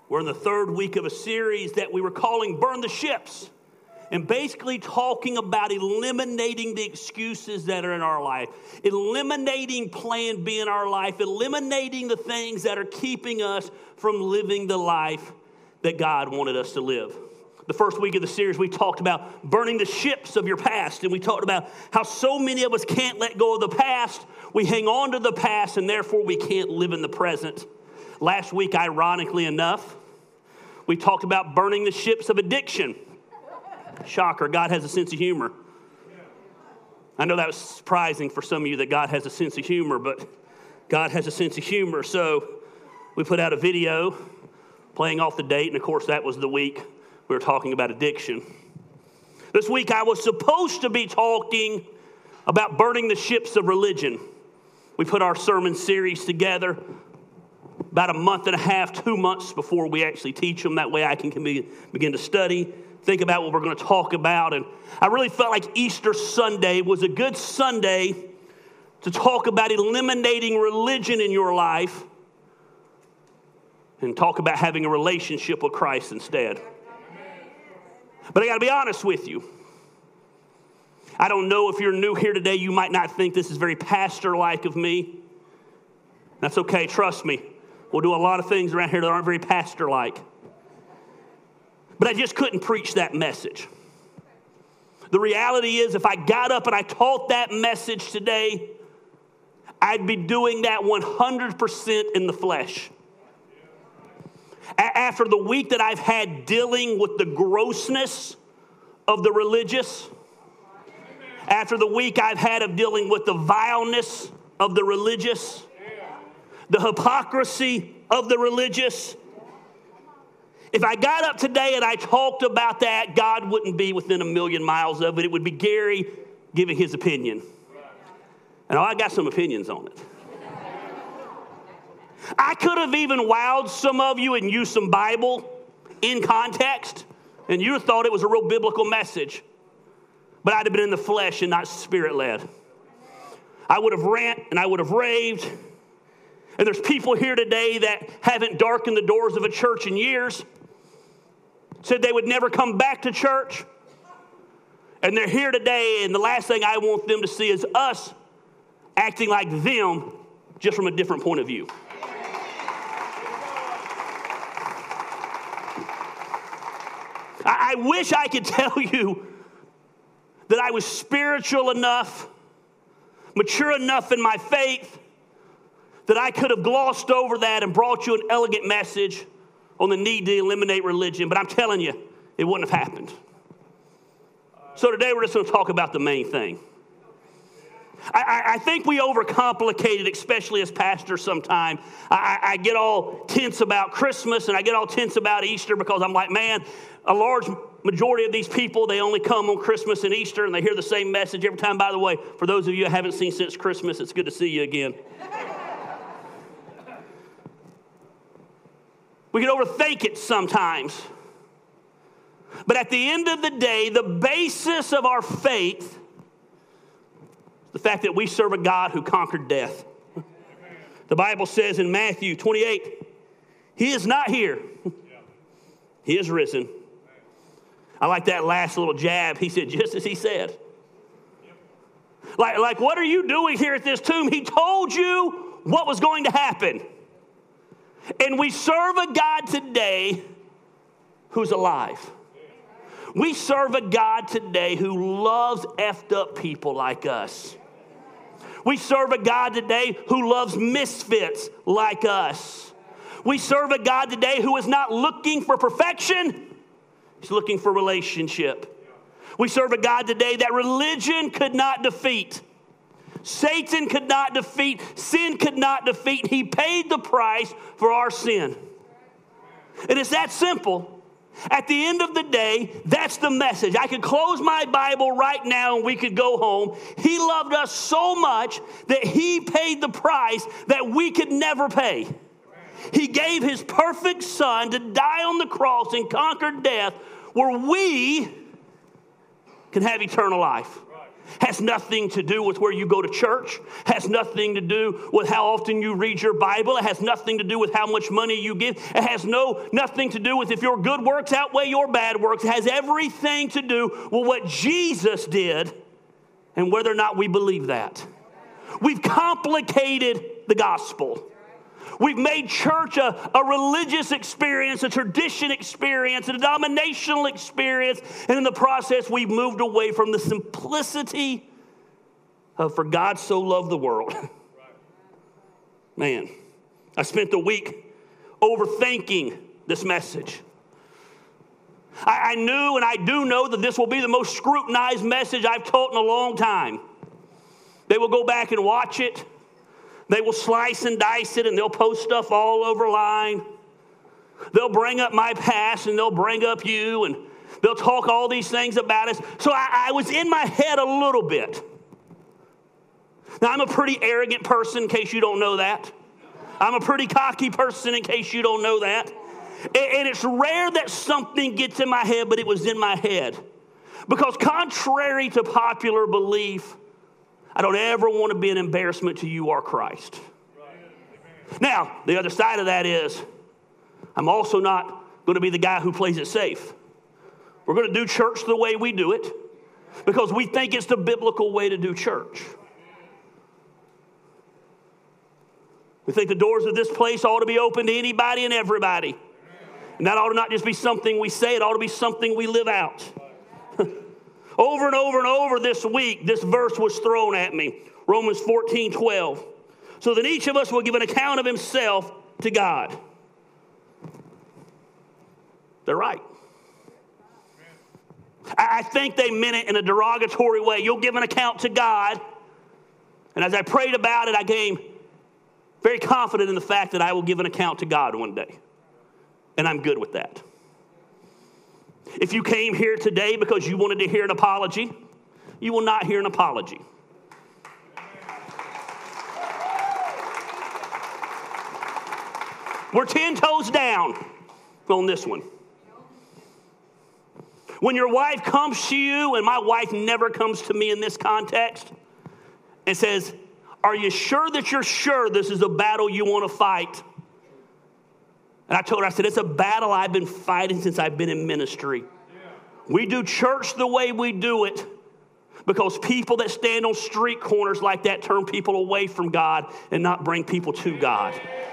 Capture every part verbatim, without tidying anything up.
We're in the third week of a series that we were calling Burn the Ships, and basically talking about eliminating the excuses that are in our life, eliminating plan B in our life, eliminating the things that are keeping us from living the life that God wanted us to live. The first week of the series, we talked about burning the ships of your past, and we talked about how so many of us can't let go of the past. We hang on to the past, and therefore we can't live in the present. Last week, ironically enough, we talked about burning the ships of addiction. Shocker, God has a sense of humor. I know that was surprising for some of you that God has a sense of humor, but God has a sense of humor. So we put out a video playing off the date, and of course that was the week we were talking about addiction. This week I was supposed to be talking about burning the ships of religion. We put our sermon series together about a month and a half, two months before we actually teach them. That way I can begin to study, think about what we're going to talk about. And I really felt like Easter Sunday was a good Sunday to talk about eliminating religion in your life and talk about having a relationship with Christ instead. But I got to be honest with you. I don't know if you're new here today, you might not think this is very pastor-like of me. That's okay, trust me. We'll do a lot of things around here that aren't very pastor-like. But I just couldn't preach that message. The reality is, if I got up and I taught that message today, I'd be doing that one hundred percent in the flesh. A- after the week that I've had dealing with the grossness of the religious, after the week I've had of dealing with the vileness of the religious, the hypocrisy of the religious. If I got up today and I talked about that, God wouldn't be within a million miles of it. It would be Gary giving his opinion. And I got some opinions on it. I could have even wowed some of you and used some Bible in context, and you thought it was a real biblical message. But I'd have been in the flesh and not spirit-led. I would have rant and I would have raved. And there's people here today that haven't darkened the doors of a church in years, said they would never come back to church. And they're here today, and the last thing I want them to see is us acting like them, just from a different point of view. I, I wish I could tell you that I was spiritual enough, mature enough in my faith, that I could have glossed over that and brought you an elegant message on the need to eliminate religion. But I'm telling you, it wouldn't have happened. So today we're just going to talk about the main thing. I, I, I think we overcomplicate it, especially as pastors sometimes. I, I get all tense about Christmas and I get all tense about Easter because I'm like, man, a large majority of these people, they only come on Christmas and Easter and they hear the same message every time. By the way, for those of you I haven't seen since Christmas, it's good to see you again. We can overthink it sometimes. But at the end of the day, the basis of our faith is the fact that we serve a God who conquered death. The Bible says in Matthew twenty-eight, He is not here. He is risen. I like that last little jab. He said, just as He said. Like, like, what are you doing here at this tomb? He told you what was going to happen. And we serve a God today who's alive. We serve a God today who loves effed up people like us. We serve a God today who loves misfits like us. We serve a God today who is not looking for perfection. He's looking for relationship. We serve a God today that religion could not defeat. Satan could not defeat. Sin could not defeat. He paid the price for our sin. And it's that simple. At the end of the day, that's the message. I could close my Bible right now and we could go home. He loved us so much that He paid the price that we could never pay. He gave His perfect Son to die on the cross and conquer death where we can have eternal life. Has nothing to do with where you go to church. Has nothing to do with how often you read your Bible. It has nothing to do with how much money you give. It has no nothing to do with if your good works outweigh your bad works. It has everything to do with what Jesus did and whether or not we believe that. We've complicated the gospel. We've made church a, a religious experience, a tradition experience, a denominational experience, and in the process, we've moved away from the simplicity of for God so loved the world. Man, I spent the week overthinking this message. I, I knew and I do know that this will be the most scrutinized message I've taught in a long time. They will go back and watch it. They will slice and dice it, and they'll post stuff all over line. They'll bring up my past, and they'll bring up you, and they'll talk all these things about us. So I, I was in my head a little bit. Now, I'm a pretty arrogant person, in case you don't know that. I'm a pretty cocky person, in case you don't know that. And, and it's rare that something gets in my head, but it was in my head. Because contrary to popular belief, I don't ever want to be an embarrassment to you or Christ. Right. Now, the other side of that is, I'm also not going to be the guy who plays it safe. We're going to do church the way we do it because we think it's the biblical way to do church. We think the doors of this place ought to be open to anybody and everybody. And that ought to not just be something we say, it ought to be something we live out. Over and over and over this week, this verse was thrown at me. Romans fourteen twelve. So that each of us will give an account of himself to God. They're right. I think they meant it in a derogatory way. You'll give an account to God. And as I prayed about it, I came very confident in the fact that I will give an account to God one day. And I'm good with that. If you came here today because you wanted to hear an apology, you will not hear an apology. We're ten toes down on this one. When your wife comes to you, and my wife never comes to me in this context, and says, are you sure that you're sure this is a battle you want to fight? And I told her, I said, it's a battle I've been fighting since I've been in ministry. We do church the way we do it because people that stand on street corners like that turn people away from God and not bring people to God.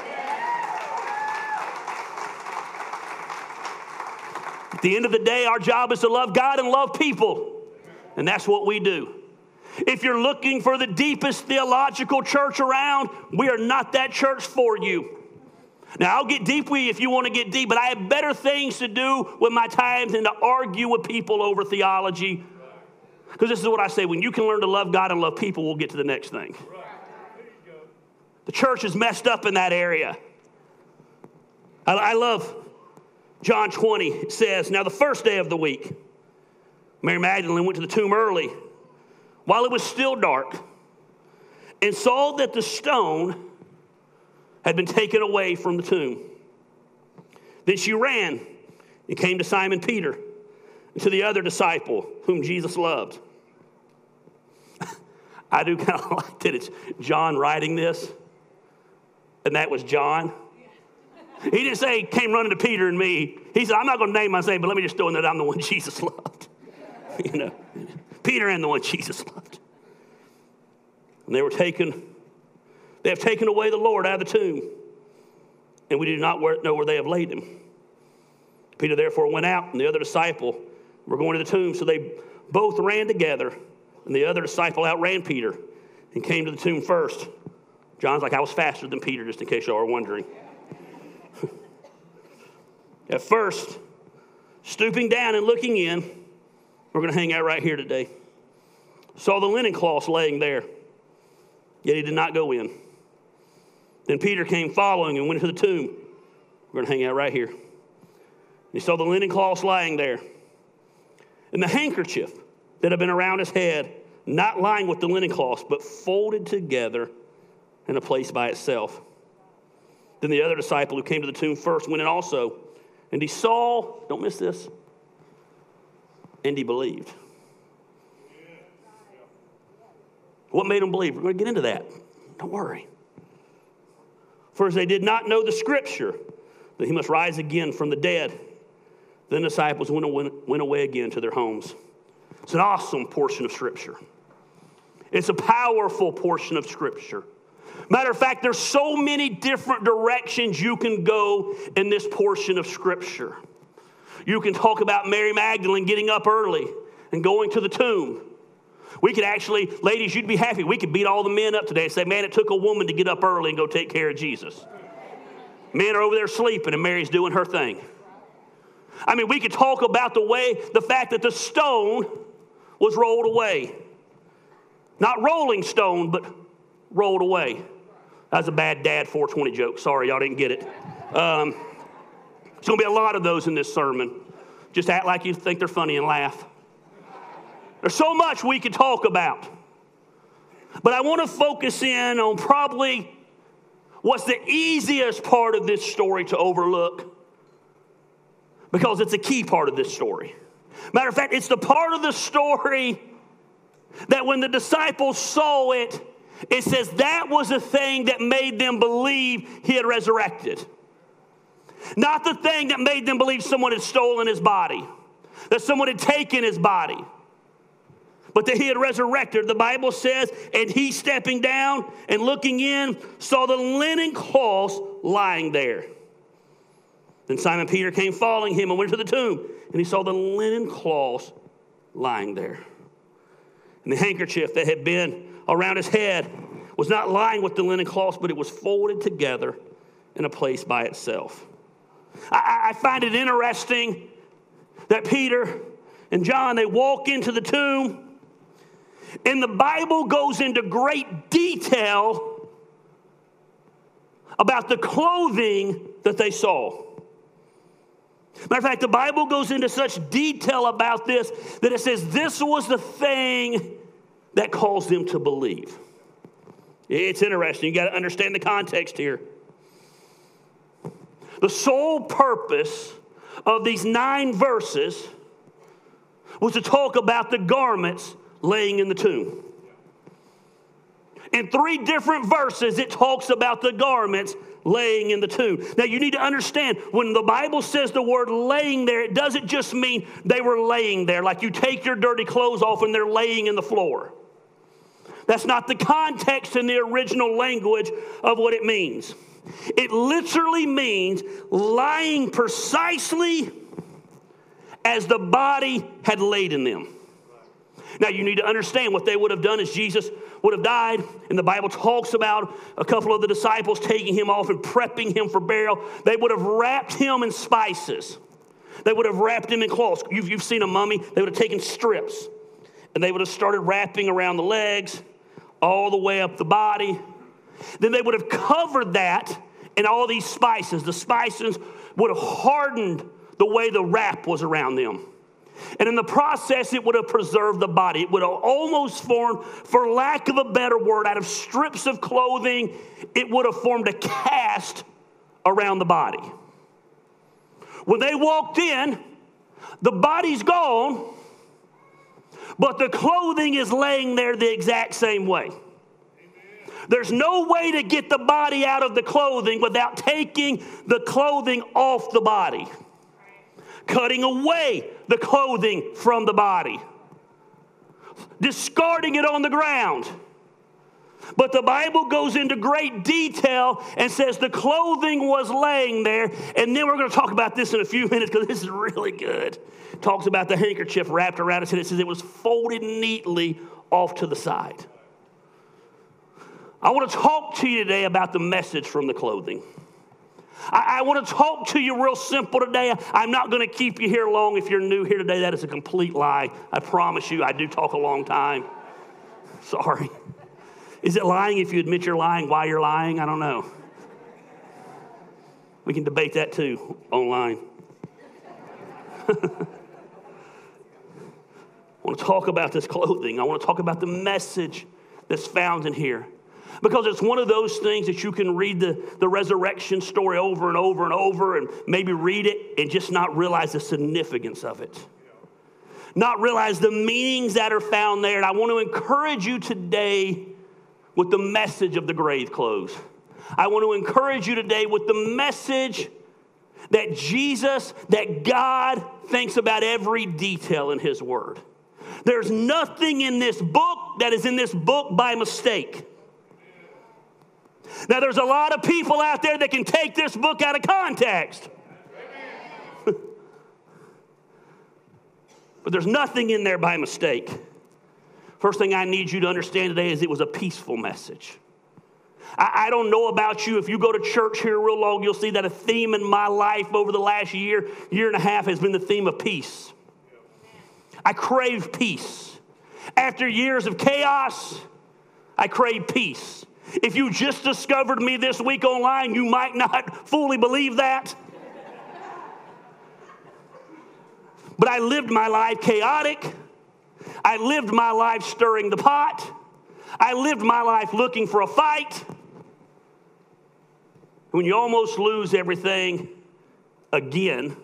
At the end of the day, our job is to love God and love people. And that's what we do. If you're looking for the deepest theological church around, we are not that church for you. Now, I'll get deep with you if you want to get deep, but I have better things to do with my time than to argue with people over theology. Because this is what I say, when you can learn to love God and love people, we'll get to the next thing. The church is messed up in that area. I, I love John twenty. It says, now the first day of the week, Mary Magdalene went to the tomb early while it was still dark and saw that the stone had been taken away from the tomb. Then she ran and came to Simon Peter and to the other disciple whom Jesus loved. I do kind of like that it's John writing this, and that was John. He didn't say, came running to Peter and me. He said, I'm not going to name my name, but let me just throw in that I'm the one Jesus loved. You know, Peter and the one Jesus loved. And they were taken They have taken away the Lord out of the tomb, and we do not know where they have laid him. Peter therefore went out, and the other disciple were going to the tomb. So they both ran together, and the other disciple outran Peter and came to the tomb first. John's like, I was faster than Peter, just in case y'all are wondering. At first, stooping down and looking in, we're going to hang out right here today, saw the linen cloths laying there, yet he did not go in. Then Peter came following and went into the tomb. We're going to hang out right here. He saw the linen cloths lying there, and the handkerchief that had been around his head, not lying with the linen cloths, but folded together in a place by itself. Then the other disciple who came to the tomb first went in also, and he saw, don't miss this, and he believed. What made them believe? We're going to get into that. Don't worry. For as they did not know the scripture, that he must rise again from the dead, then the disciples went, went away again to their homes. It's an awesome portion of scripture. It's a powerful portion of scripture. Matter of fact, there's so many different directions you can go in this portion of scripture. You can talk about Mary Magdalene getting up early and going to the tomb. We could actually, ladies, you'd be happy. We could beat all the men up today and say, man, it took a woman to get up early and go take care of Jesus. Men are over there sleeping and Mary's doing her thing. I mean, we could talk about the way, the fact that the stone was rolled away. Not rolling stone, but rolled away. That was a bad dad four twenty joke. Sorry, y'all didn't get it. Um, there's going to be a lot of those in this sermon. Just act like you think they're funny and laugh. There's so much we could talk about. But I want to focus in on probably what's the easiest part of this story to overlook, because it's a key part of this story. Matter of fact, it's the part of the story that when the disciples saw it, it says that was the thing that made them believe he had resurrected. Not the thing that made them believe someone had stolen his body, that someone had taken his body, but that he had resurrected. The Bible says, and he stepping down and looking in, saw the linen cloths lying there. Then Simon Peter came following him and went to the tomb, and he saw the linen cloths lying there. And the handkerchief that had been around his head was not lying with the linen cloths, but it was folded together in a place by itself. I, I find it interesting that Peter and John, they walk into the tomb, and the Bible goes into great detail about the clothing that they saw. Matter of fact, the Bible goes into such detail about this that it says this was the thing that caused them to believe. It's interesting. You got to understand the context here. The sole purpose of these nine verses was to talk about the garments laying in the tomb. In three different verses, it talks about the garments laying in the tomb. Now, you need to understand, when the Bible says the word laying there, it doesn't just mean they were laying there, like you take your dirty clothes off and they're laying in the floor. That's not the context in the original language of what it means. It literally means lying precisely as the body had laid in them. Now, you need to understand what they would have done is Jesus would have died, and the Bible talks about a couple of the disciples taking him off and prepping him for burial. They would have wrapped him in spices. They would have wrapped him in cloths. You've, you've seen a mummy. They would have taken strips, and they would have started wrapping around the legs, all the way up the body. Then they would have covered that in all these spices. The spices would have hardened the way the wrap was around them. And in the process, it would have preserved the body. It would have almost formed, for lack of a better word, out of strips of clothing, it would have formed a cast around the body. When they walked in, the body's gone, but the clothing is laying there the exact same way. There's no way to get the body out of the clothing without taking the clothing off the body, cutting away the clothing from the body, discarding it on the ground. But the Bible goes into great detail and says the clothing was laying there. And then we're going to talk about this in a few minutes because this is really good. It talks about the handkerchief wrapped around his head. It says it was folded neatly off to the side. I want to talk to you today about the message from the clothing. I, I want to talk to you real simple today. I'm not going to keep you here long. If you're new here today, that is a complete lie. I promise you, I do talk a long time. Sorry. Is it lying if you admit you're lying while you're lying? I don't know. We can debate that too online. I want to talk about this clothing. I want to talk about the message that's found in here. Because it's one of those things that you can read the, the resurrection story over and over and over and maybe read it and just not realize the significance of it. not realize the meanings that are found there. And I want to encourage you today with the message of the grave clothes. I want to encourage you today with the message that Jesus, that God thinks about every detail in his word. There's nothing in this book that is in this book by mistake. Now, there's a lot of people out there that can take this book out of context. But there's nothing in there by mistake. First thing I need you to understand today is it was a peaceful message. I, I don't know about you. If you go to church here real long, you'll see that a theme in my life over the last year, year and a half has been the theme of peace. I crave peace. After years of chaos, I crave peace. If you just discovered me this week online, you might not fully believe that. But I lived my life chaotic. I lived my life stirring the pot. I lived my life looking for a fight. When you almost lose everything again,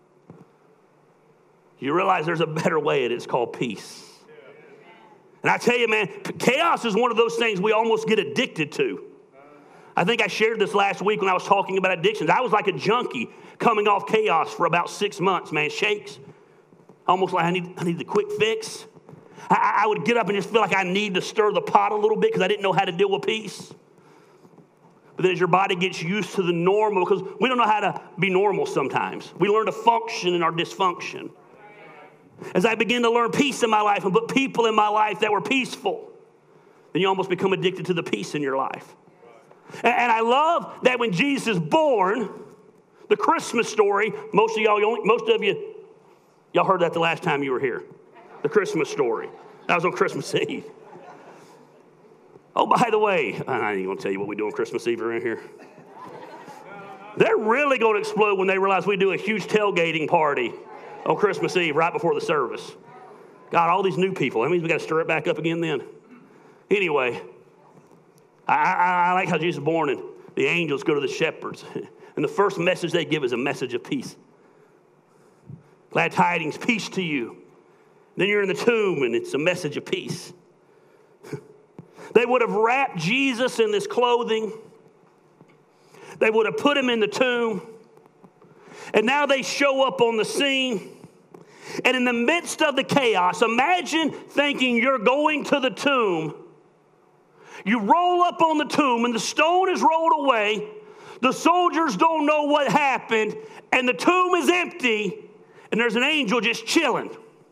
you realize there's a better way, and it's called peace. And I tell you, man, chaos is one of those things we almost get addicted to. I think I shared this last week when I was talking about addictions. I was like a junkie coming off chaos for about six months, man. Shakes. Almost like I need, I need the quick fix. I, I would get up and just feel like I need to stir the pot a little bit because I didn't know how to deal with peace. But then as your body gets used to the normal, because we don't know how to be normal sometimes. We learn to function in our dysfunction. As I begin to learn peace in my life and put people in my life that were peaceful, then you almost become addicted to the peace in your life. And, and I love that when Jesus is born, the Christmas story, most of y'all, most of you, y'all heard that the last time you were here. The Christmas story. That was on Christmas Eve. Oh, by the way, I ain't going to tell you what we do on Christmas Eve around here. They're really going to explode when they realize we do a huge tailgating party on Christmas Eve right before the service. God, all these new people. That means we got to stir it back up again then. Anyway, I, I, I like how Jesus is born and the angels go to the shepherds. And the first message they give is a message of peace. Glad tidings, peace to you. Then you're in the tomb and it's a message of peace. They would have wrapped Jesus in this clothing. They would have put him in the tomb. And now they show up on the scene. And in the midst of the chaos, imagine thinking you're going to the tomb. You roll up on the tomb and the stone is rolled away. The soldiers don't know what happened. And the tomb is empty. And there's an angel just chilling.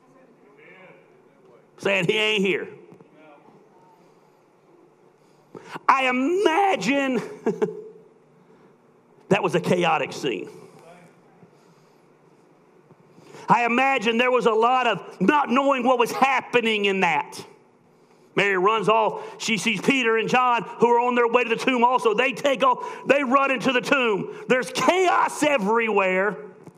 Saying he ain't here. I imagine that was a chaotic scene. I imagine there was a lot of not knowing what was happening in that. Mary runs off. She sees Peter and John who are on their way to the tomb also. They take off. They run into the tomb. There's chaos everywhere.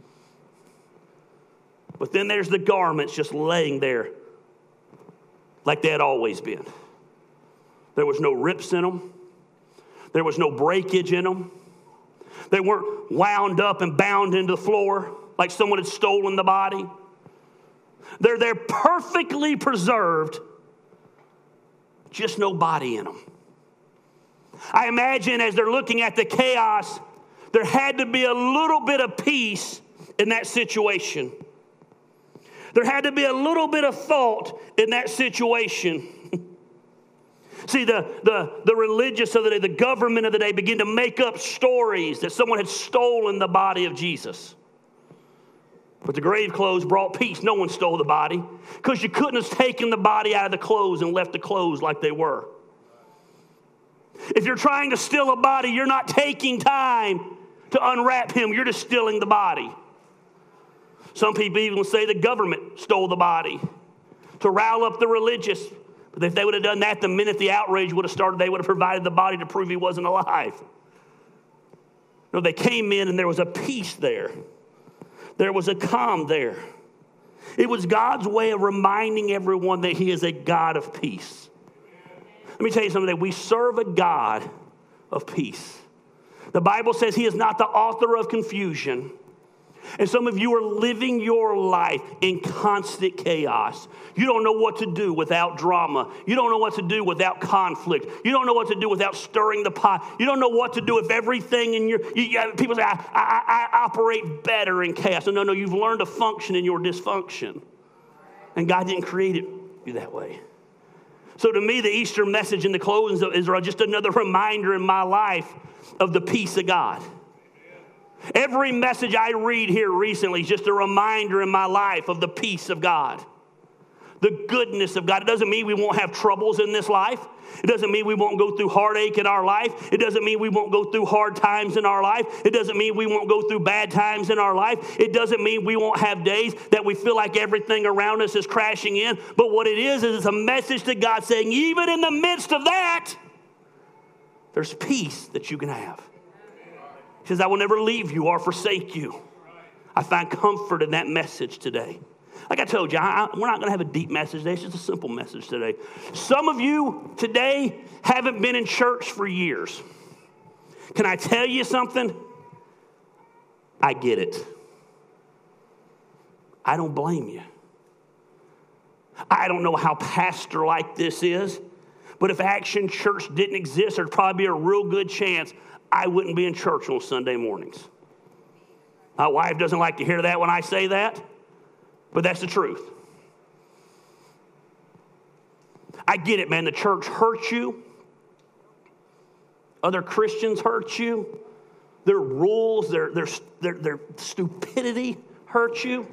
But then there's the garments just laying there like they had always been. There was no rips in them. There was no breakage in them. They weren't wound up and bound into the floor like someone had stolen the body. They're there perfectly preserved, just no body in them. I imagine as they're looking at the chaos, there had to be a little bit of peace in that situation. There had to be a little bit of thought in that situation. See, the, the, the religious of the day, the government of the day began to make up stories that someone had stolen the body of Jesus. But the grave clothes brought peace. No one stole the body because you couldn't have taken the body out of the clothes and left the clothes like they were. If you're trying to steal a body, you're not taking time to unwrap him. You're just stealing the body. Some people even say the government stole the body to rile up the religious. But if they would have done that, the minute the outrage would have started, they would have provided the body to prove he wasn't alive. No, they came in and there was a peace there. There was a calm there. It was God's way of reminding everyone that he is a God of peace. Let me tell you something, that we serve a God of peace. The Bible says he is not the author of confusion, And some of you are living your life in constant chaos. You don't know what to do without drama. You don't know what to do without conflict. You don't know what to do without stirring the pot. You don't know what to do if everything in your, you, you, people say, I, I, I operate better in chaos. No, no, no, you've learned to function in your dysfunction. And God didn't create it you that way. So to me, the Easter message in the closing is just another reminder in my life of the peace of God. Every message I read here recently is just a reminder in my life of the peace of God, the goodness of God. It doesn't mean we won't have troubles in this life. It doesn't mean we won't go through heartache in our life. It doesn't mean we won't go through hard times in our life. It doesn't mean we won't go through bad times in our life. It doesn't mean we won't have days that we feel like everything around us is crashing in. But what it is, is it's a message to God saying, even in the midst of that, there's peace that you can have. He says, I will never leave you or forsake you. I find comfort in that message today. Like I told you, I, I, we're not going to have a deep message today. It's just a simple message today. Some of you today haven't been in church for years. Can I tell you something? I get it. I don't blame you. I don't know how pastor-like this is, but if Action Church didn't exist, there'd probably be a real good chance I wouldn't be in church on Sunday mornings. My wife doesn't like to hear that when I say that, but that's the truth. I get it, man. The church hurts you. Other Christians hurt you. Their rules, their, their, their, their stupidity hurts you.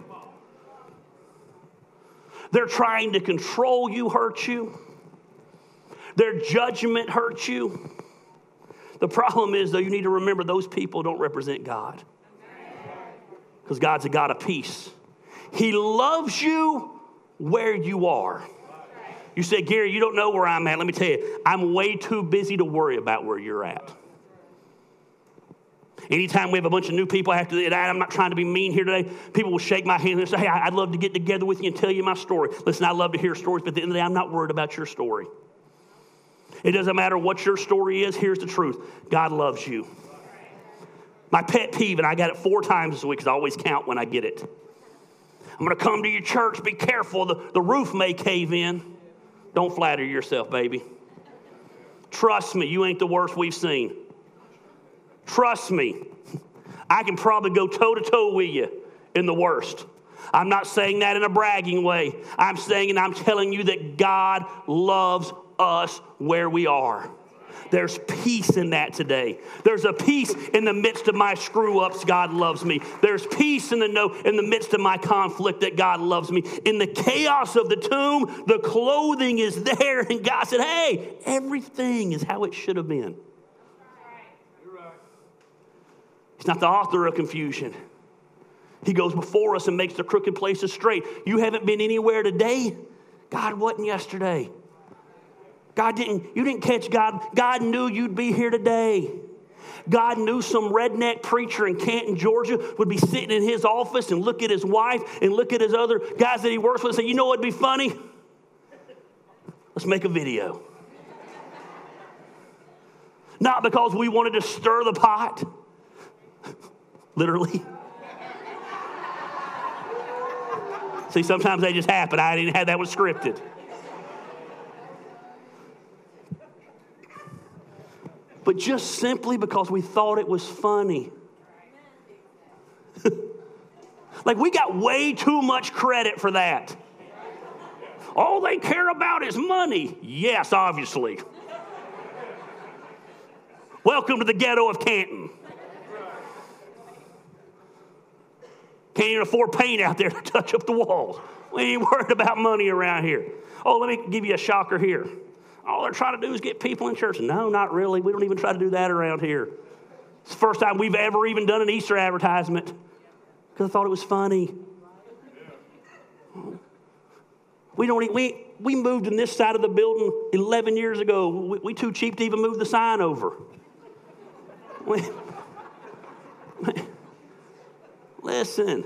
They're trying to control you, hurt you. Their judgment hurts you. The problem is, though, you need to remember those people don't represent God. Because God's a God of peace. He loves you where you are. You say, Gary, you don't know where I'm at. Let me tell you, I'm way too busy to worry about where you're at. Anytime we have a bunch of new people, I have to, and I'm not trying to be mean here today, people will shake my hand and say, hey, I'd love to get together with you and tell you my story. Listen, I love to hear stories, but at the end of the day, I'm not worried about your story. It doesn't matter what your story is. Here's the truth. God loves you. My pet peeve, and I got it four times this week because I always count when I get it. I'm going to come to your church. Be careful. The, the roof may cave in. Don't flatter yourself, baby. Trust me, you ain't the worst we've seen. Trust me. I can probably go toe-to-toe with you in the worst. I'm not saying that in a bragging way. I'm saying and I'm telling you that God loves us where we are. There's peace in that today. There's a peace in the midst of my screw-ups, God loves me. There's peace in the no, in the midst of my conflict that God loves me. In the chaos of the tomb, the clothing is there, and God said, hey, everything is how it should have been. He's not the author of confusion. He goes before us and makes the crooked places straight. You haven't been anywhere today. God wasn't yesterday. God didn't, you didn't catch God. God knew you'd be here today. God knew some redneck preacher in Canton, Georgia would be sitting in his office and look at his wife and look at his other guys that he works with and say, you know what'd be funny? Let's make a video. Not because we wanted to stir the pot. Literally. See, sometimes they just happen. I didn't have that one scripted. But just simply because we thought it was funny. Like we got way too much credit for that. All they care about is money. Yes, obviously. Welcome to the ghetto of Canton. Can't even afford paint out there to touch up the walls. We ain't worried about money around here. Oh, let me give you a shocker here. All they're trying to do is get people in church. No, not really. We don't even try to do that around here. It's the first time we've ever even done an Easter advertisement because I thought it was funny. We don't. We we moved in this side of the building eleven years ago. We, we too cheap to even move the sign over. We, listen,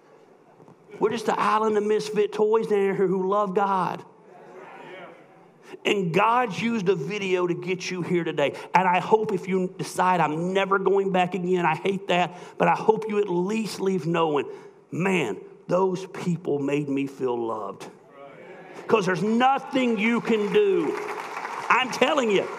we're just an island of misfit toys down here who love God. And God's used a video to get you here today. And I hope if you decide I'm never going back again, I hate that, but I hope you at least leave knowing, man, those people made me feel loved. Because there's nothing you can do. I'm telling you.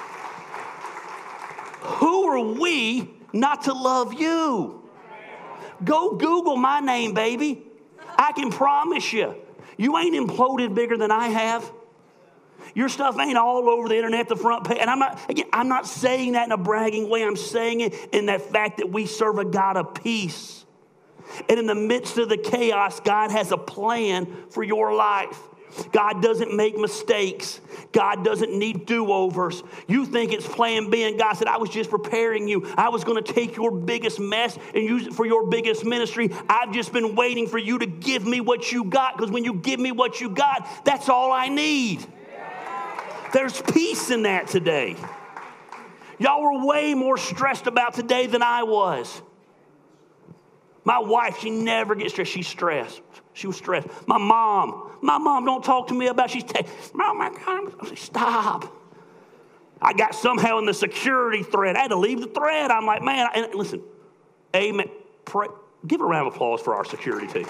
Who are we not to love you? Go Google my name, baby. I can promise you, you ain't imploded bigger than I have. Your stuff ain't all over the internet, the front page. And I'm not, again, I'm not saying that in a bragging way. I'm saying it in that fact that we serve a God of peace. And in the midst of the chaos, God has a plan for your life. God doesn't make mistakes. God doesn't need do-overs. You think it's plan B, and God said, I was just preparing you. I was going to take your biggest mess and use it for your biggest ministry. I've just been waiting for you to give me what you got, because when you give me what you got, that's all I need. There's peace in that today. Y'all were way more stressed about today than I was. My wife, she never gets stressed. She's stressed. She was stressed. My mom, my mom don't talk to me about, she's, ta- oh my God, I'm, stop. I got somehow in the security thread. I had to leave the thread. I'm like, man, and listen, amen. Pray, give a round of applause for our security team.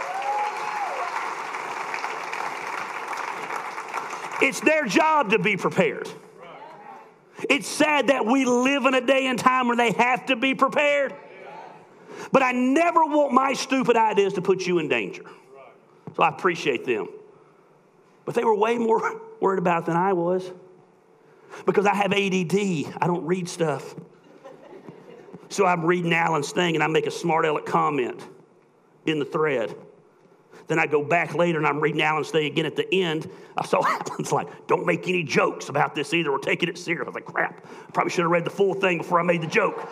It's their job to be prepared. It's sad that we live in a day and time where they have to be prepared. But I never want my stupid ideas to put you in danger. So I appreciate them. But they were way more worried about it than I was. Because I have A D D. I don't read stuff. So I'm reading Alan's thing and I make a smart aleck comment in the thread. Then I go back later and I'm reading Alan's thing again at the end. I saw Alan's like, don't make any jokes about this either. We're taking it serious. I was like, crap. I probably should have read the full thing before I made the joke.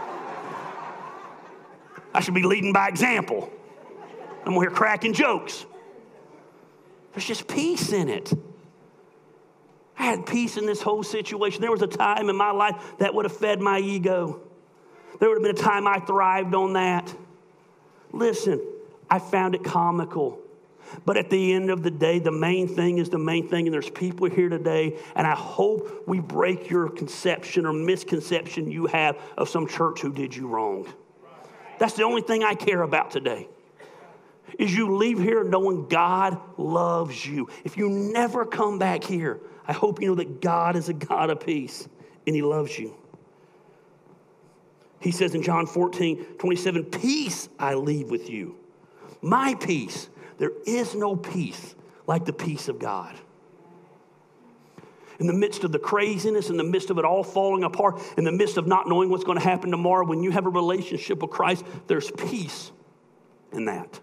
I should be leading by example. I'm here cracking jokes. There's just peace in it. I had peace in this whole situation. There was a time in my life that would have fed my ego. There would have been a time I thrived on that. Listen, I found it comical. But at the end of the day, the main thing is the main thing. And there's people here today, and I hope we break your conception or misconception you have of some church who did you wrong. That's the only thing I care about today. Is you leave here knowing God loves you. If you never come back here, I hope you know that God is a God of peace and he loves you. He says in John fourteen twenty-seven, peace I leave with you. My peace. There is no peace like the peace of God. In the midst of the craziness, in the midst of it all falling apart, in the midst of not knowing what's going to happen tomorrow, when you have a relationship with Christ, there's peace in that.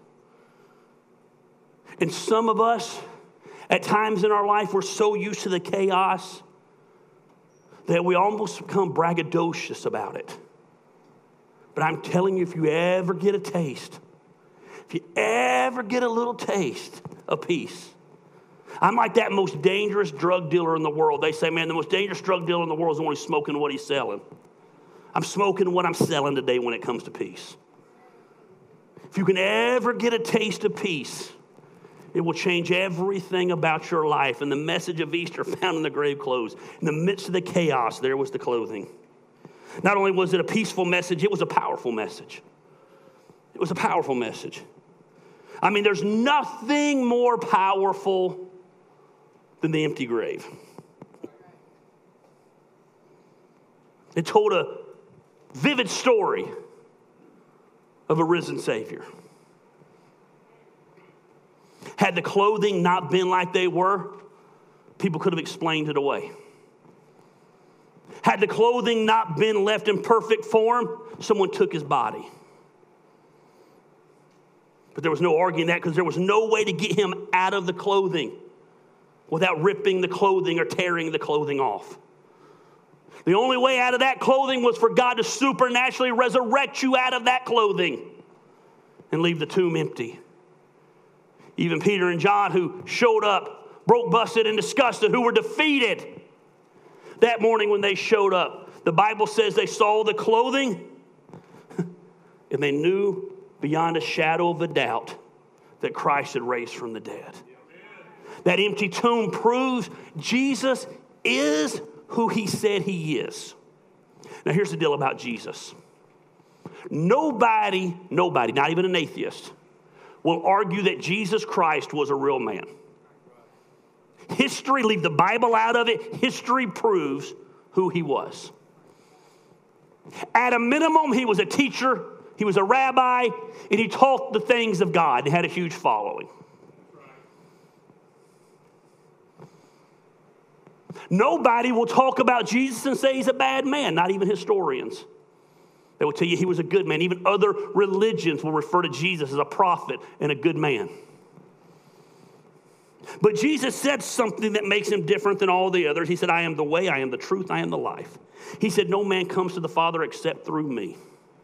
And some of us, at times in our life, we're so used to the chaos that we almost become braggadocious about it. But I'm telling you, if you ever get a taste, if you ever get a little taste of peace, I'm like that most dangerous drug dealer in the world. They say, man, the most dangerous drug dealer in the world is the one who's smoking what he's selling. I'm smoking what I'm selling today when it comes to peace. If you can ever get a taste of peace, it will change everything about your life. And the message of Easter found in the grave clothes. In the midst of the chaos, there was the clothing. Not only was it a peaceful message, it was a powerful message. It was a powerful message. I mean, there's nothing more powerful than the empty grave. It told a vivid story of a risen Savior. Had the clothing not been like they were, people could have explained it away. Had the clothing not been left in perfect form, someone took his body. But there was no arguing that because there was no way to get him out of the clothing without ripping the clothing or tearing the clothing off. The only way out of that clothing was for God to supernaturally resurrect you out of that clothing and leave the tomb empty. Even Peter and John, who showed up, broke, busted, and disgusted, who were defeated that morning when they showed up. The Bible says they saw the clothing and they knew beyond a shadow of a doubt that Christ had raised from the dead. That empty tomb proves Jesus is who he said he is. Now here's the deal about Jesus. Nobody, nobody, not even an atheist, will argue that Jesus Christ was a real man. History, leave the Bible out of it, history proves who he was. At a minimum, he was a teacher, he was a rabbi, and he taught the things of God and had a huge following. Nobody will talk about Jesus and say he's a bad man, not even historians. They will tell you he was a good man. Even other religions will refer to Jesus as a prophet and a good man. But Jesus said something that makes him different than all the others. He said, I am the way, I am the truth, I am the life. He said, no man comes to the Father except through me.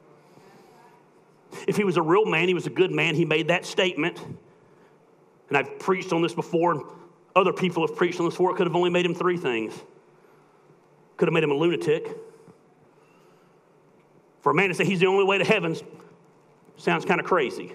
If he was a real man, he was a good man, he made that statement. And I've preached on this before, and other people have preached on this before. It could have only made him three things. Could have made him a lunatic. For a man to say he's the only way to heaven sounds kind of crazy.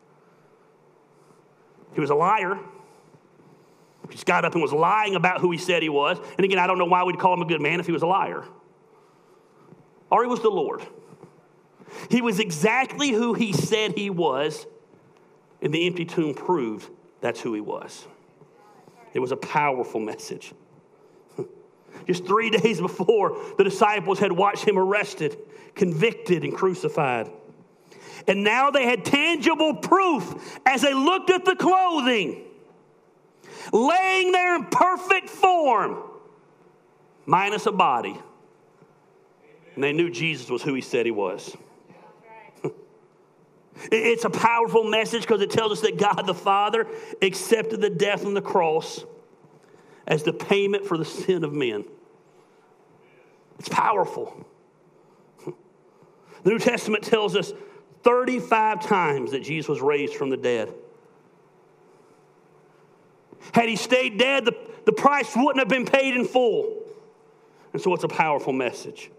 He was a liar. He just got up and was lying about who he said he was. And again, I don't know why we'd call him a good man if he was a liar. Or he was the Lord. He was exactly who he said he was, and the empty tomb proved that's who he was. It was a powerful message. Just three days before, the disciples had watched him arrested, convicted, and crucified. And now they had tangible proof as they looked at the clothing, laying there in perfect form, minus a body. And they knew Jesus was who he said he was. It's a powerful message because it tells us that God the Father accepted the death on the cross as the payment for the sin of men. It's powerful. The New Testament tells us thirty-five times that Jesus was raised from the dead. Had he stayed dead, the, the price wouldn't have been paid in full. And so it's a powerful message.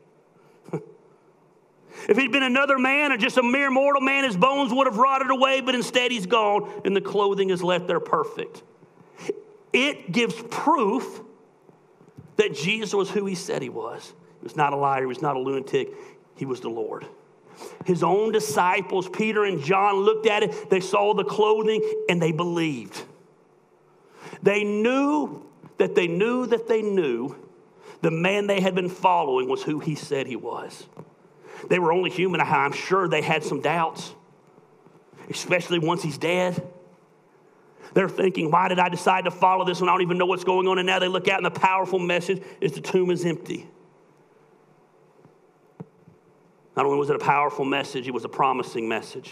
If he'd been another man or just a mere mortal man, his bones would have rotted away, but instead he's gone and the clothing is left there perfect. It gives proof that Jesus was who he said he was. He was not a liar. He was not a lunatic. He was the Lord. His own disciples, Peter and John, looked at it. They saw the clothing and they believed. They knew that they knew that they knew the man they had been following was who he said he was. They were only human. I'm sure they had some doubts, especially once he's dead. They're thinking, why did I decide to follow this when I don't even know what's going on? And now they look out and the powerful message is the tomb is empty. Not only was it a powerful message, it was a promising message.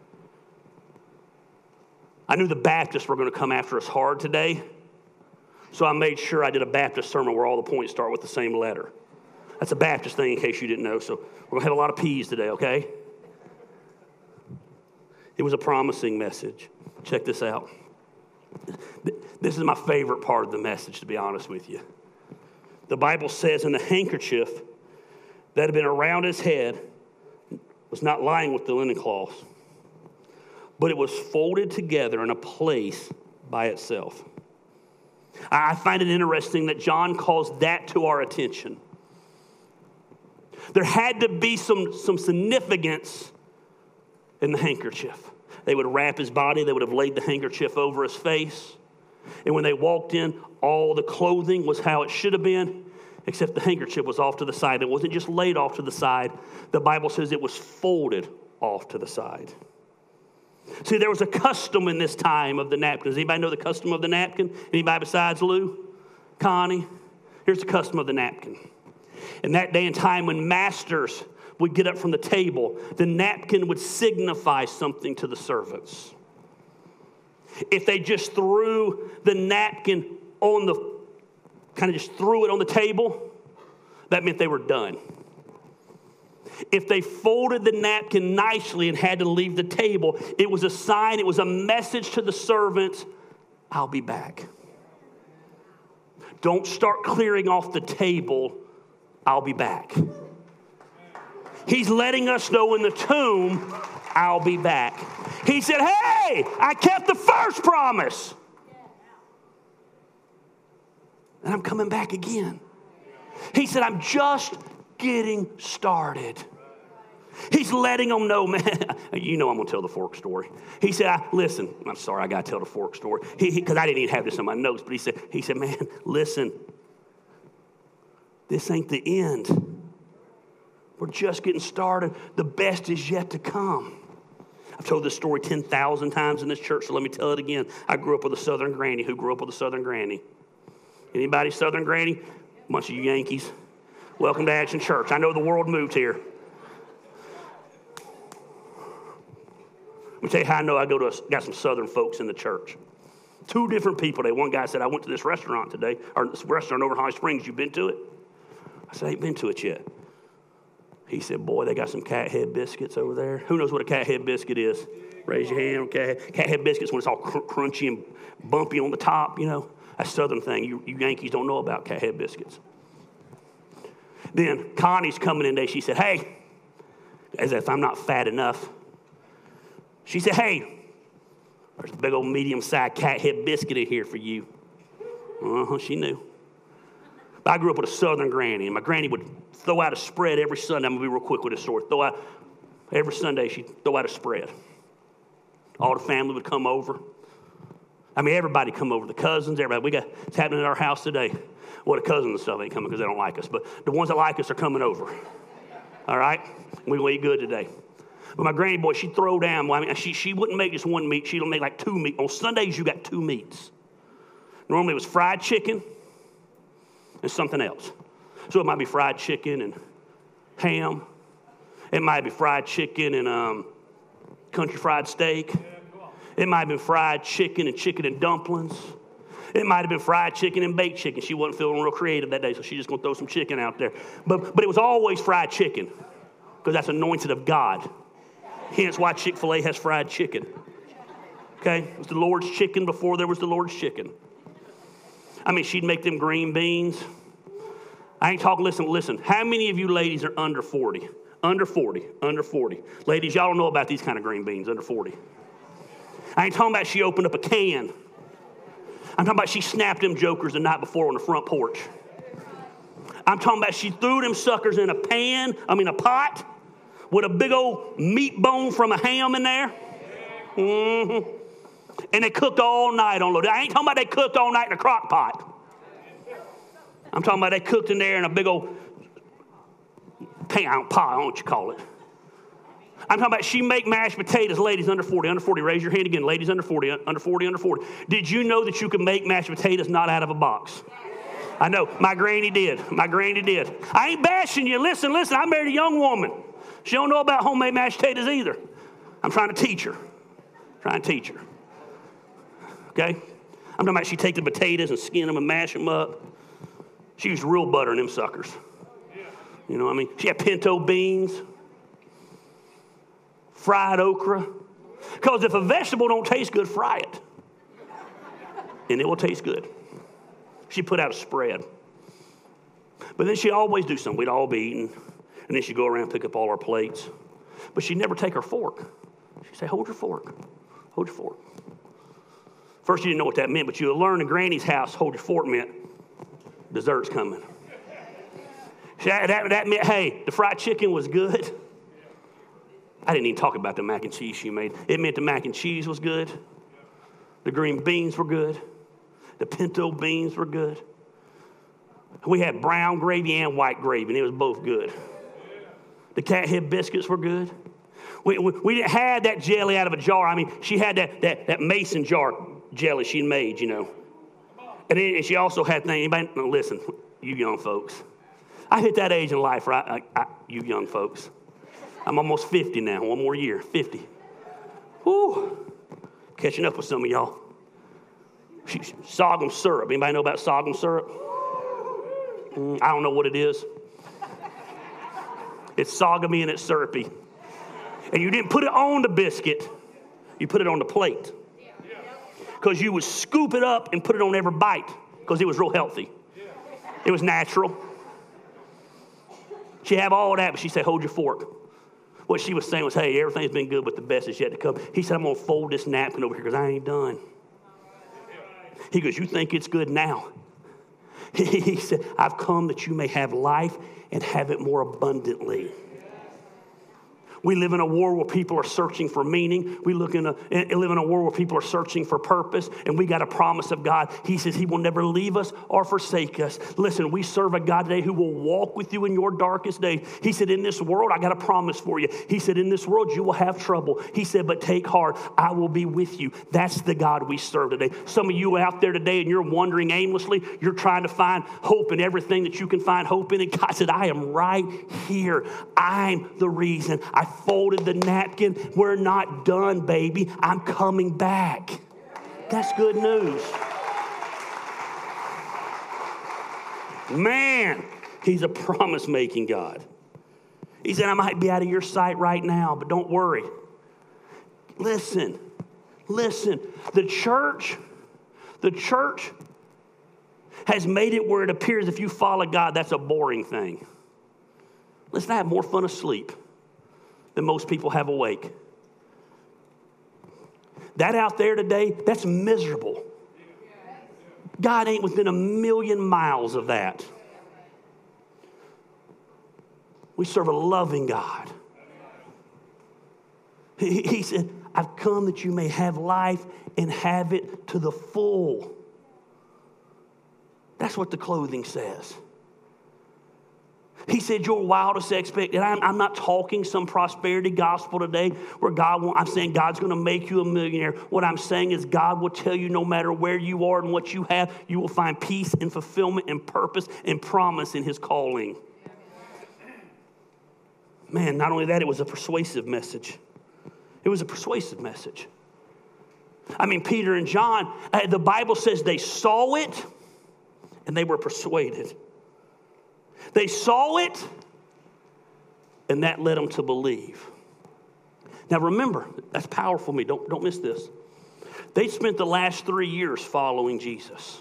I knew the Baptists were going to come after us hard today, so I made sure I did a Baptist sermon where all the points start with the same letter. That's a Baptist thing in case you didn't know, so we're going to have a lot of P's today, okay? It was a promising message. Check this out. This is my favorite part of the message, to be honest with you. The Bible says, and the handkerchief that had been around his head was not lying with the linen cloths, but it was folded together in a place by itself. I find it interesting that John calls that to our attention. There had to be some, some significance in the handkerchief. They would wrap his body. They would have laid the handkerchief over his face. And when they walked in, all the clothing was how it should have been, except the handkerchief was off to the side. It wasn't just laid off to the side. The Bible says it was folded off to the side. See, there was a custom in this time of the napkin. Does anybody know the custom of the napkin? Anybody besides Lou? Connie? Here's the custom of the napkin. In that day and time when masters would get up from the table, the napkin would signify something to the servants. If they just threw the napkin on the, kind of just threw it on the table, that meant they were done. If they folded the napkin nicely and had to leave the table, it was a sign, it was a message to the servants, I'll be back. Don't start clearing off the table, I'll be back. He's letting us know in the tomb, I'll be back. He said, hey, I kept the first promise. and I'm coming back again. He said, I'm just getting started. He's letting them know, man. You know I'm going to tell the fork story. He said, I, listen, I'm sorry, I got to tell the fork story. Because I didn't even have this in my notes, but he said, he said, man, listen, this ain't the end. We're just getting started. The best is yet to come. I've told this story ten thousand times in this church, so let me tell it again. I grew up with a Southern granny. Who grew up with a Southern granny? Anybody Southern granny? A bunch of you Yankees. Welcome to Action Church. I know the world moved here. Let me tell you how I know I go to a, got some Southern folks in the church. Two different people today. One guy said, I went to this restaurant today, or this restaurant over in Holly Springs. You been to it? I said, I ain't been to it yet. He said, boy, they got some cat head biscuits over there. Who knows what a cat head biscuit is? Raise your hand. Cat, cat head biscuits when it's all cr- crunchy and bumpy on the top, you know. That's a Southern thing. You, you Yankees don't know about cat head biscuits. Then Connie's coming in today. She said, hey, as if I'm not fat enough. She said, hey, there's a big old medium-sized cat head biscuit in here for you. Uh-huh, she knew. But I grew up with a Southern granny, and my granny would throw out a spread every Sunday. I'm going to be real quick with this story. Throw out, every Sunday, she'd throw out a spread. All the family would come over. I mean, everybody come over. The cousins, everybody. We got, it's happening at our house today. Well, the cousins and stuff ain't coming because they don't like us. But the ones that like us are coming over. All right? We're going to eat good today. But my granny boy, she'd throw down. Well, I mean, she, she wouldn't make just one meat. She'd make like two meat. On Sundays, you got two meats. Normally, it was fried chicken and something else. So it might be fried chicken and ham. It might be fried chicken and um, country fried steak. It might have been fried chicken and chicken and dumplings. It might have been fried chicken and baked chicken. She wasn't feeling real creative that day, so she's just going to throw some chicken out there. But, but it was always fried chicken because that's anointed of God. Hence why Chick-fil-A has fried chicken. Okay? It was the Lord's chicken before there was the Lord's chicken. I mean, she'd make them green beans. I ain't talking, listen, listen. How many of you ladies are under forty? Under forty, under forty. Ladies, y'all don't know about these kind of green beans, under forty. I ain't talking about she opened up a can. I'm talking about she snapped them jokers the night before on the front porch. I'm talking about she threw them suckers in a pan, I mean a pot, with a big old meat bone from a ham in there. Mm-hmm. And they cooked all night on load. I ain't talking about they cooked all night in a crock pot. I'm talking about they cooked in there in a big old pan, pot, I don't know what you call it. I'm talking about she make mashed potatoes, ladies under forty, under forty. Raise your hand again, ladies under forty, under forty, under forty. Did you know that you can make mashed potatoes not out of a box? I know, my granny did. My granny did. I ain't bashing you. Listen, listen, I married a young woman. She don't know about homemade mashed potatoes either. I'm trying to teach her. I'm trying to teach her. Okay? I'm talking about she take the potatoes and skin them and mash them up. She used real butter in them suckers. You know what I mean? She had pinto beans. Fried okra. Because if a vegetable don't taste good, fry it. And it will taste good. She put out a spread. But then she'd always do something. We'd all be eating. And then she'd go around and pick up all our plates. But she'd never take her fork. She'd say, hold your fork. Hold your fork. First, you didn't know what that meant, but you would learn in Granny's house, hold your fork meant dessert's coming. That, that, that meant, hey, the fried chicken was good. I didn't even talk about the mac and cheese she made. It meant the mac and cheese was good. The green beans were good. The pinto beans were good. We had brown gravy and white gravy, and it was both good. The cat head biscuits were good. We, we, we didn't have that jelly out of a jar. I mean, she had that, that, that mason jar jelly she made, you know. And then and she also had things, anybody, no, listen, you young folks. I hit that age in life, right? I, I, you young folks. I'm almost fifty now, one more year, fifty. Whew. Catching up with some of y'all. She, sorghum syrup. Anybody know about sorghum syrup? Mm, I don't know what it is. It's sorghum and it's syrupy. And you didn't put it on the biscuit. You put it on the plate. Because you would scoop it up and put it on every bite because it was real healthy. It was natural. She had all that, but she said, hold your fork. What she was saying was, hey, everything's been good, but the best is yet to come. He said, I'm going to fold this napkin over here because I ain't done. He goes, you think it's good now? He said, I've come that you may have life and have it more abundantly. We live in a world where people are searching for meaning. We look in a, live in a world where people are searching for purpose, and we got a promise of God. He says he will never leave us or forsake us. Listen, we serve a God today who will walk with you in your darkest days. He said, in this world, I got a promise for you. He said, in this world, you will have trouble. He said, but take heart, I will be with you. That's the God we serve today. Some of you out there today, and you're wandering aimlessly. You're trying to find hope in everything that you can find hope in. And God said, I am right here. I'm the reason. I folded the napkin. We're not done, baby. I'm coming back. That's good news. Man, he's a promise-making God. He said, I might be out of your sight right now, but don't worry. Listen, listen. The church, the church has made it where it appears if you follow God, that's a boring thing. Listen, I have more fun asleep than most people have awake. That out there today, that's miserable. God ain't within a million miles of that. We serve a loving God. He, he said, I've come that you may have life and have it to the full. That's what the clothing says. He said, your wildest expectation. I'm, I'm not talking some prosperity gospel today where God won't, I'm saying God's going to make you a millionaire. What I'm saying is God will tell you no matter where you are and what you have, you will find peace and fulfillment and purpose and promise in his calling. Man, not only that, it was a persuasive message. It was a persuasive message. I mean, Peter and John, uh, the Bible says they saw it and they were persuaded. They saw it, and that led them to believe. Now remember, that's powerful for me. Don't, don't miss this. They spent the last three years following Jesus.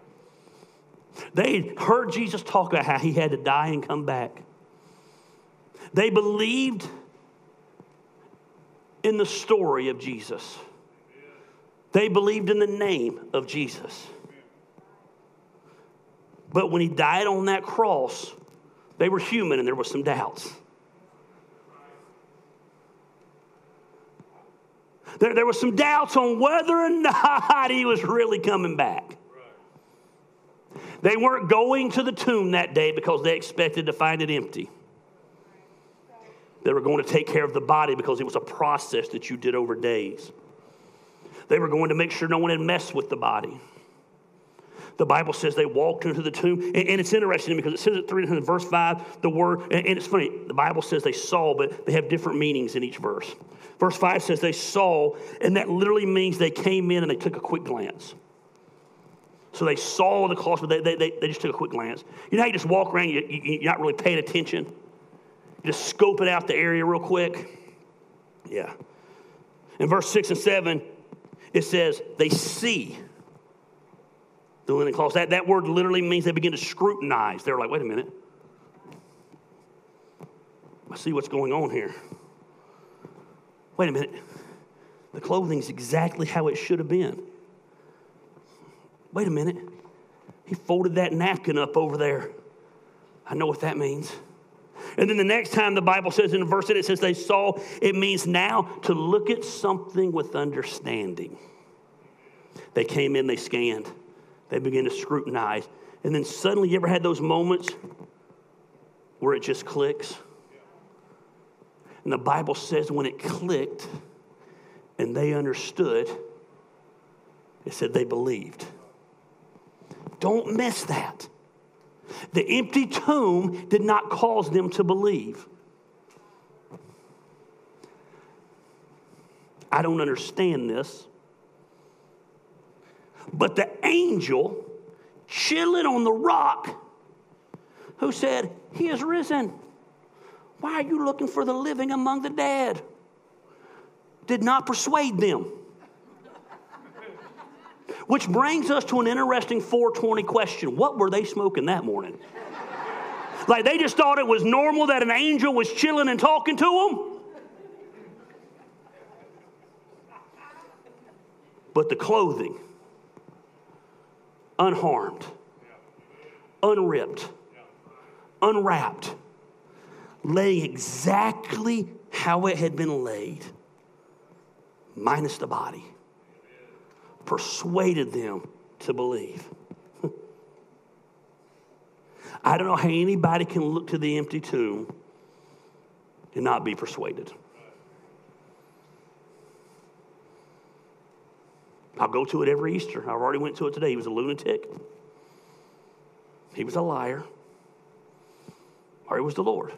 They heard Jesus talk about how he had to die and come back. They believed in the story of Jesus. They believed in the name of Jesus. But when he died on that cross, they were human and there were some doubts. There, there were some doubts on whether or not he was really coming back. They weren't going to the tomb that day because they expected to find it empty. They were going to take care of the body because it was a process that you did over days. They were going to make sure no one had messed with the body. The Bible says they walked into the tomb. And, and it's interesting because it says it three in verse five, the word, and, and it's funny, the Bible says they saw, but they have different meanings in each verse. Verse five says they saw, and that literally means they came in and they took a quick glance. So they saw the cross, but they, they, they just took a quick glance. You know how you just walk around, you, you, you're not really paying attention? You just scope it out the area real quick. Yeah. In verse six and seven, it says they see the linen cloths. That, that word literally means they begin to scrutinize. They're like, wait a minute. I see what's going on here. Wait a minute. The clothing's exactly how it should have been. Wait a minute. He folded that napkin up over there. I know what that means. And then the next time the Bible says in the verse that it says they saw, it means now to look at something with understanding. They came in, they scanned. They began to scrutinize. And then suddenly, you ever had those moments where it just clicks? And the Bible says when it clicked and they understood, it said they believed. Don't miss that. The empty tomb did not cause them to believe. I don't understand this. But the angel chilling on the rock who said, he is risen. Why are you looking for the living among the dead? Did not persuade them. Which brings us to an interesting four twenty question. What were they smoking that morning? Like they just thought it was normal that an angel was chilling and talking to them? But the clothing, unharmed, unripped, unwrapped, laying exactly how it had been laid, minus the body, persuaded them to believe. I don't know how anybody can look to the empty tomb and not be persuaded. I'll go to it every Easter. I already went to it today. He was a lunatic. He was a liar. Or he was the Lord.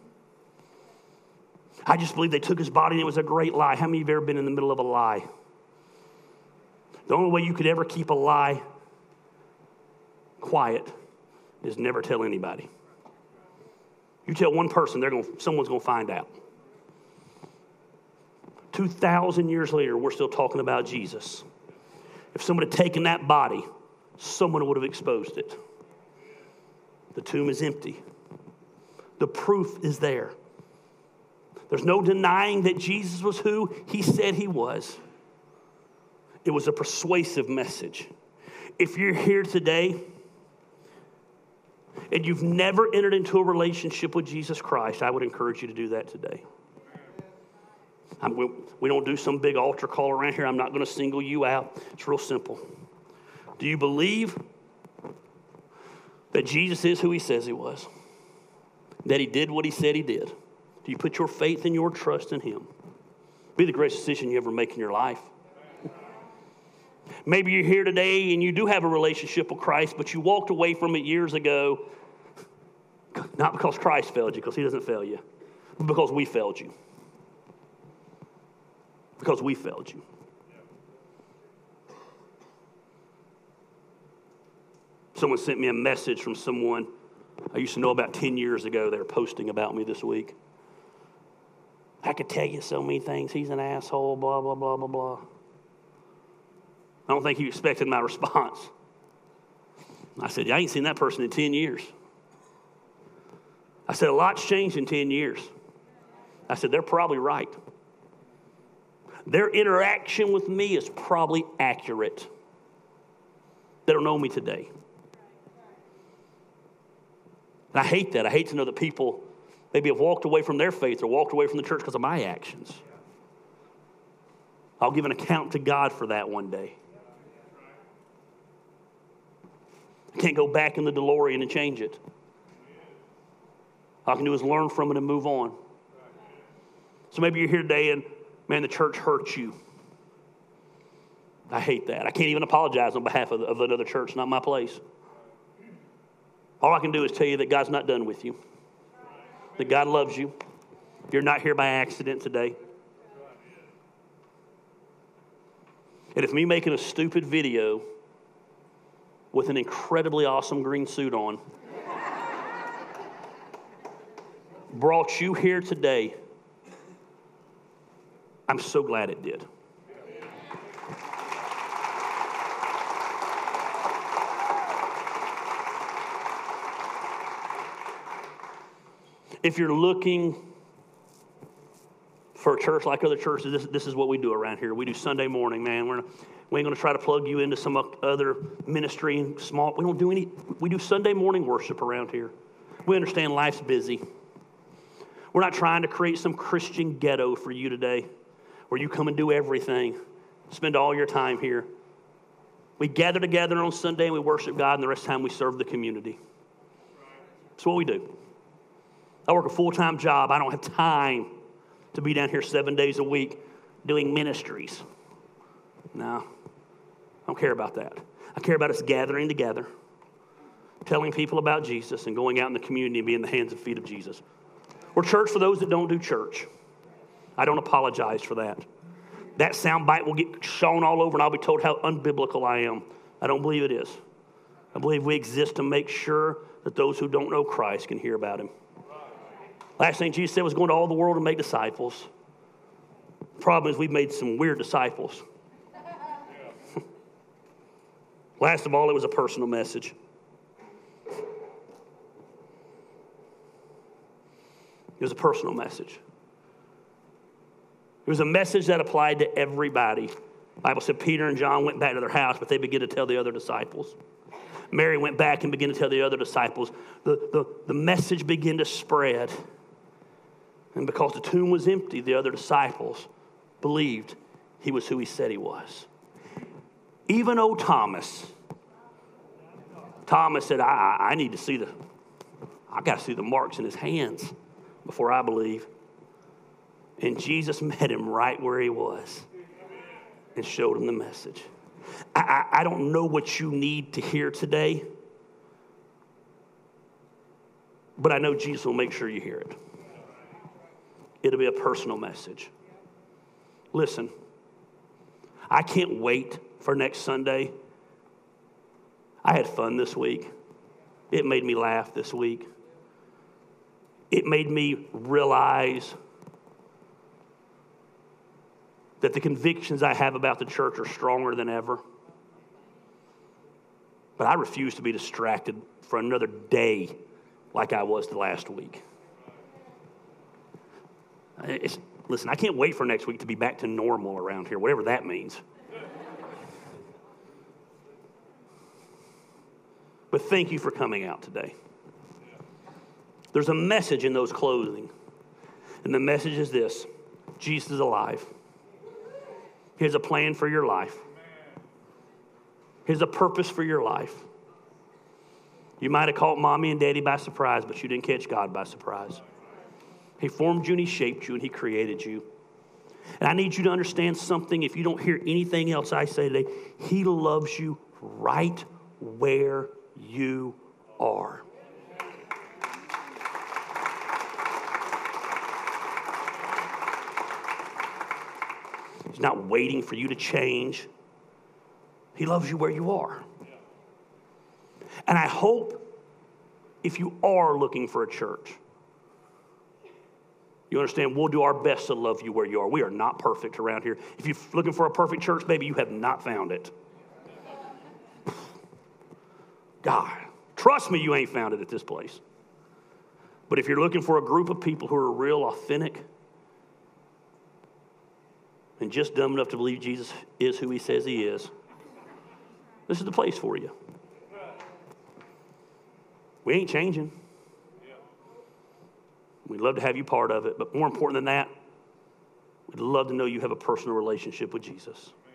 I just believe they took his body and it was a great lie. How many of you have ever been in the middle of a lie? The only way you could ever keep a lie quiet is never tell anybody. You tell one person, they're going, someone's going to find out. two thousand years later, we're still talking about Jesus. If someone had taken that body, someone would have exposed it. The tomb is empty. The proof is there. There's no denying that Jesus was who he said he was. It was a persuasive message. If you're here today and you've never entered into a relationship with Jesus Christ, I would encourage you to do that today. I'm, we, we don't do some big altar call around here. I'm not going to single you out. It's real simple. Do you believe that Jesus is who he says he was? That he did what he said he did? Do you put your faith and your trust in him? Be the greatest decision you ever make in your life. Maybe you're here today and you do have a relationship with Christ, but you walked away from it years ago, not because Christ failed you, because he doesn't fail you, but because we failed you. Because we failed you. Someone sent me a message from someone I used to know about ten years ago. They were posting about me this week. I could tell you so many things. He's an asshole, blah, blah, blah, blah, blah. I don't think he expected my response. I said, I ain't seen that person in ten years. I said, a lot's changed in ten years. I said, they're probably right. Their interaction with me is probably accurate. They don't know me today. And I hate that. I hate to know that people maybe have walked away from their faith or walked away from the church because of my actions. I'll give an account to God for that one day. I can't go back in the DeLorean and change it. All I can do is learn from it and move on. So maybe you're here today and, man, the church hurt you. I hate that. I can't even apologize on behalf of, of another church, not my place. All I can do is tell you that God's not done with you. That God loves you. You're not here by accident today. And if me making a stupid video with an incredibly awesome green suit on brought you here today, I'm so glad it did. If you're looking for a church like other churches, this, this is what we do around here. We do Sunday morning, man. We're, we ain't going to try to plug you into some other ministry. Small. We don't do any. We do Sunday morning worship around here. We understand life's busy. We're not trying to create some Christian ghetto for you today where you come and do everything, spend all your time here. We gather together on Sunday and we worship God, and the rest of the time we serve the community. That's what we do. I work a full-time job. I don't have time to be down here seven days a week doing ministries. No, I don't care about that. I care about us gathering together, telling people about Jesus, and going out in the community and being the hands and feet of Jesus. We're church for those that don't do church. I don't apologize for that. That soundbite will get shown all over, and I'll be told how unbiblical I am. I don't believe it is. I believe we exist to make sure that those who don't know Christ can hear about him. Last thing Jesus said was going to all the world and make disciples. The problem is we've made some weird disciples. Last of all, it was a personal message. It was a personal message. It was a message that applied to everybody. The Bible said Peter and John went back to their house, but they began to tell the other disciples. Mary went back and began to tell the other disciples. The, the, the message began to spread. And because the tomb was empty, the other disciples believed he was who he said he was. Even old Thomas. Thomas said, I, I need to see the, I got to see the marks in his hands before I believe. And Jesus met him right where he was and showed him the message. I, I, I don't know what you need to hear today, but I know Jesus will make sure you hear it. It'll be a personal message. Listen, I can't wait for next Sunday. I had fun this week. It made me laugh this week. It made me realize that the convictions I have about the church are stronger than ever. But I refuse to be distracted for another day like I was the last week. It's, listen, I can't wait for next week to be back to normal around here, whatever that means. But thank you for coming out today. There's a message in those clothing. And the message is this: Jesus is alive. He has a plan for your life. He has a purpose for your life. You might have caught mommy and daddy by surprise, but you didn't catch God by surprise. He formed you and he shaped you and he created you. And I need you to understand something. If you don't hear anything else I say today, he loves you right where you are. He's not waiting for you to change. He loves you where you are. And I hope if you are looking for a church, you understand we'll do our best to love you where you are. We are not perfect around here. If you're looking for a perfect church, baby, you have not found it. God, trust me, you ain't found it at this place. But if you're looking for a group of people who are real, authentic, and just dumb enough to believe Jesus is who he says he is, this is the place for you. We ain't changing. We'd love to have you part of it, but more important than that, we'd love to know you have a personal relationship with Jesus.